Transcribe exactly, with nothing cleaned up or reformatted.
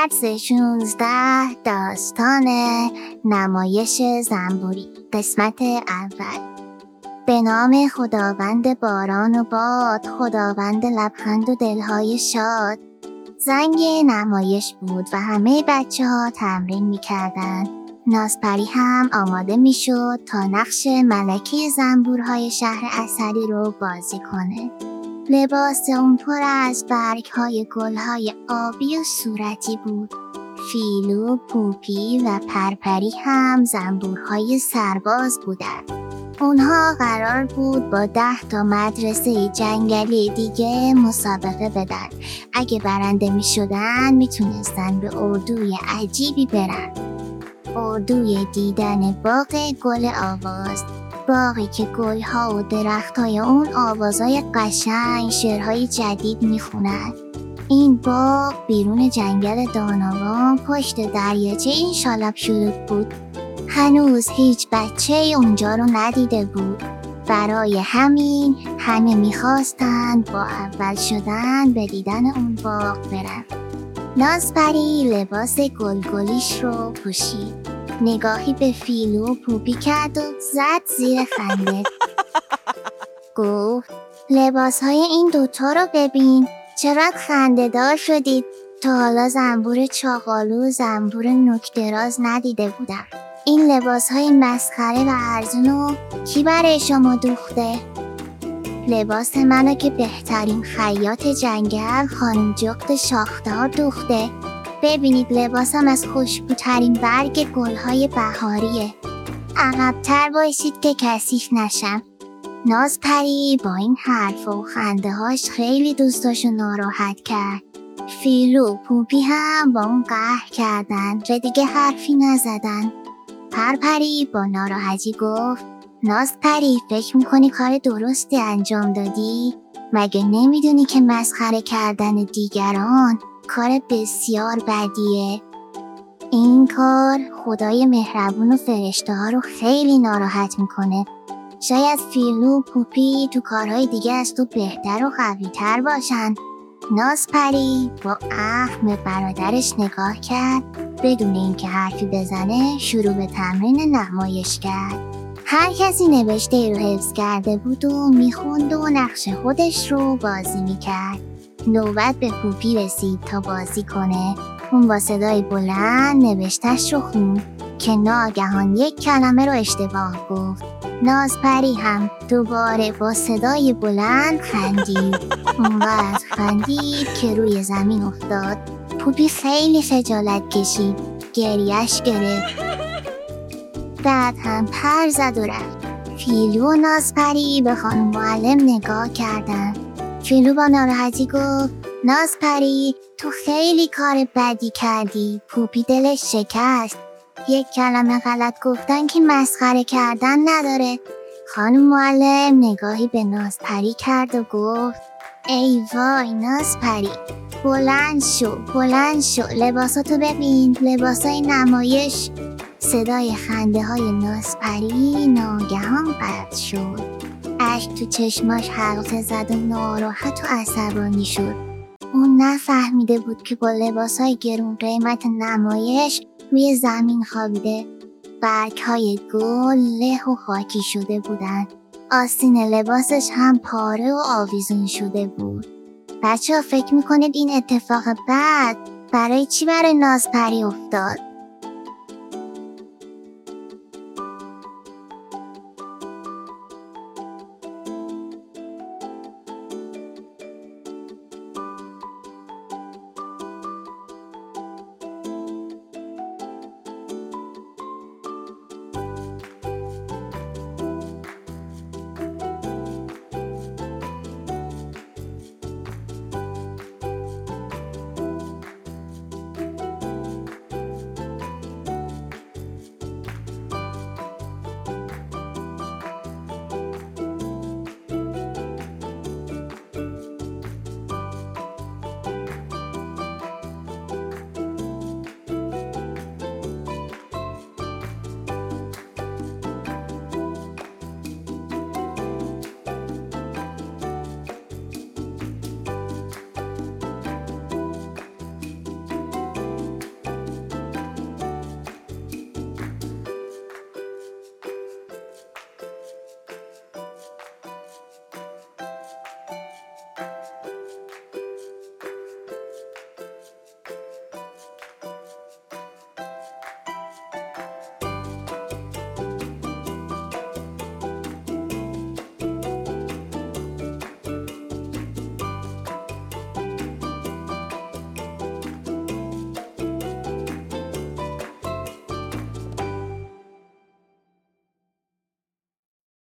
درس شونزده داستان نمایش زنبوری قسمت اول. به نام خداوند باران و باد، خداوند لبخند و دلهای شاد. زنگ نمایش بود و همه بچه ها تمرین می کردن. نازپری هم آماده می شد تا نقش ملکه زنبورهای شهر عسلی رو بازی کنه. لباس اون پر از برگ‌های گل‌های آبی و صورتی بود. فیلو، پوپی و پرپری هم زنبورهای سرباز بودند. اونها قرار بود با ده تا مدرسه جنگلی دیگه مسابقه بدن. اگه برنده می شدن می تونستن به اردوی عجیبی برن. اردوی دیدن باغ گل آواز. باغی که گلها و درختای اون آوازای قشنگ شعرهای جدید میخونن. این باغ بیرون جنگل داناوان پشت دریاچه این شالب شلوغ بود. هنوز هیچ بچه اونجا رو ندیده بود. برای همین همه میخواستند با اول شدن به دیدن اون باغ برن. نازپری لباس گلگلیش رو پوشید. نگاهی به فیلو و پوپی کرد و زد زیر خنده. گفت لباس های این دوتا رو ببین، چرا خنده دار شدید؟ تا حالا زنبور چاقالو و زنبور نوک‌دراز ندیده بودم. این لباس های مسخره و ارزونو کی برای شما دوخته؟ لباس منو که بهترین خیاط جنگل خانم جغد شاخدار دوخته. ببینید لباسم از خوشبوترین برگ گلهای بهاریه. عقب‌تر باشید که کثیف نشم. نازپری با این حرف و خنده هاش خیلی دوستاشو ناراحت کرد. فیلو و پوپی هم با اون قهر کردن و دیگه حرفی نزدن. پرپری با ناراحتی گفت نازپری فکر میکنی کار درستی انجام دادی؟ مگه نمیدونی که مسخره کردن دیگران کار بسیار بدیه؟ این کار خدای مهربون و فرشته ها رو خیلی ناراحت میکنه. شاید فیلو و پوپی تو کارهای دیگه از تو بهتر و قوی‌تر باشن. نازپری با اخم به برادرش نگاه کرد. بدون اینکه حرفی بزنه شروع به تمرین نمایش کرد. هر کسی نوشته رو حفظ کرده بود و میخوند و نقش خودش رو بازی میکرد. نوبت به پوپی رسید تا بازی کنه. اون با صدای بلند نوشتش رو خوند که ناگهان یک کلمه رو اشتباه گفت. نازپری هم دوباره با صدای بلند خندید. اونقدر خندید که روی زمین افتاد. پوپی خیلی خجالت کشید. گریهش گرفت. بعد هم پر زد و رفت. فیلو و نازپری به خانم معلم نگاه کردن. فیلو با ناراحتی گفت نازپری تو خیلی کار بدی کردی. پوپی دلش شکست. یک کلمه غلط گفتن که مسخره کردن نداره. خانم معلم نگاهی به نازپری کرد و گفت ای وای نازپری، بلند شو بلند شو، لباساتو ببین، لباسای نمایش. صدای خنده های نازپری ناگهان قطع شد. اشک تو چشماش حلقه زد و ناراحت و عصبانی شد. اون نفهمیده بود که با لباسای گرون قیمت نمایش روی زمین خوابیده. برگ‌های گل له و خاکی شده بودن. آستین لباسش هم پاره و آویزون شده بود. بچه ها فکر میکنید این اتفاق بد برای چی برای نازپری افتاد؟